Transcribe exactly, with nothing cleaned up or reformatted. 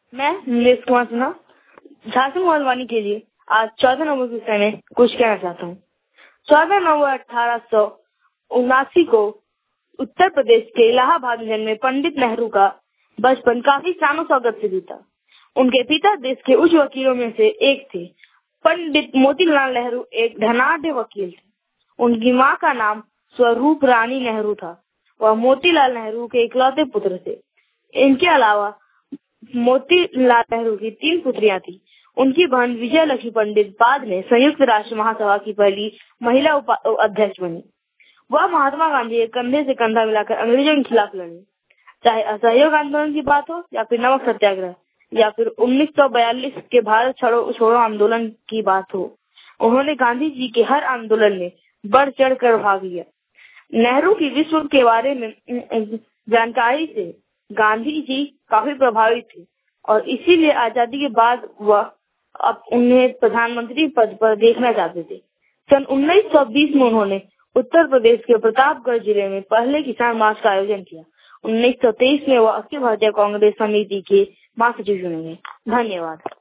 मैं नीलेश कुमार सिन्हा झारखंड महोत्सवानी के लिए आज चौदह नवंबर के विषय में कुछ कहना चाहता हूँ। चौदह नवंबर अठारह सौ उनासी को उत्तर प्रदेश के इलाहाबाद में जन्मे पंडित नेहरू का बचपन काफी शानो शौकत से बीता। उनके पिता देश के उच्च वकीलों में से एक थे। पंडित मोतीलाल नेहरू एक धनाढ्य वकील थे। उनकी माँ का नाम स्वरूप रानी नेहरू था। वह मोतीलाल नेहरू के इकलौते पुत्र थे। इनके अलावा मोतीलाल नेहरू की तीन पुत्रियां थी। उनकी बहन विजय लक्ष्मी पंडित बाद में संयुक्त राष्ट्र महासभा की पहली महिला अध्यक्ष बनी। वह महात्मा गांधी के कंधे से कंधा मिलाकर अंग्रेजों के खिलाफ लड़ी। चाहे असहयोग आंदोलन की बात हो या फिर नमक सत्याग्रह या फिर उन्नीस सौ बयालीस के भारत छोड़ो छोड़ो आंदोलन की बात हो, उन्होंने गांधी जी के हर आंदोलन में बढ़ चढ़ कर भाग लिया। नेहरू की विश्व के बारे में जानकारी से गांधी जी काफी प्रभावित थे और इसीलिए आजादी के बाद वह अब उन्हें प्रधानमंत्री पद पर देखना चाहते थे। सन उन्नीस सौ बीस में उन्होंने उत्तर प्रदेश के प्रतापगढ़ जिले में पहले किसान मार्च का आयोजन किया। उन्नीस सौ तेईस में वह अखिल भारतीय कांग्रेस समिति के महासचिव चुने गए। धन्यवाद।